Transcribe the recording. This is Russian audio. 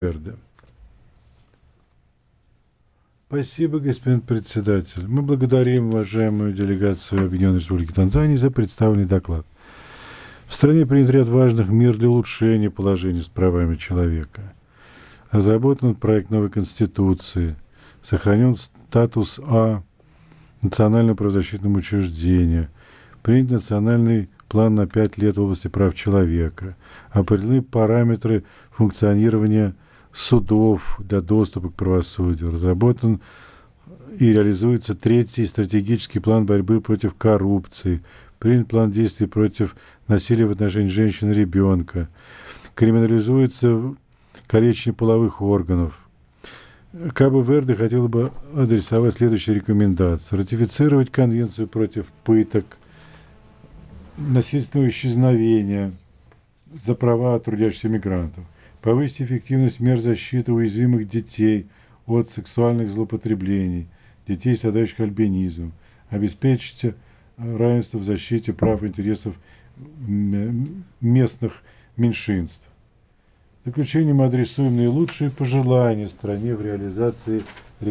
Верде. Спасибо, господин председатель. Мы благодарим уважаемую делегацию Объединенной Республики Танзании за представленный доклад. В стране принят ряд важных мер для улучшения положения с правами человека. Разработан проект новой конституции, сохранен статус национального правозащитного учреждения, принят национальный план на 5 лет в области прав человека, определены параметры функционирования судов для доступа к правосудию, разработан и реализуется третий стратегический план борьбы против коррупции, принят план действий против насилия в отношении женщин и ребенка, криминализуется калечение половых органов. Кабо-Верде хотела бы адресовать следующие рекомендации. Ратифицировать конвенцию против пыток, насильственного исчезновения за права трудящихся мигрантов, повысить эффективность мер защиты уязвимых детей от сексуальных злоупотреблений, детей, страдающих альбинизмом, обеспечить равенство в защите прав и интересов местных меньшинств. В заключение мы адресуем наилучшие пожелания стране в реализации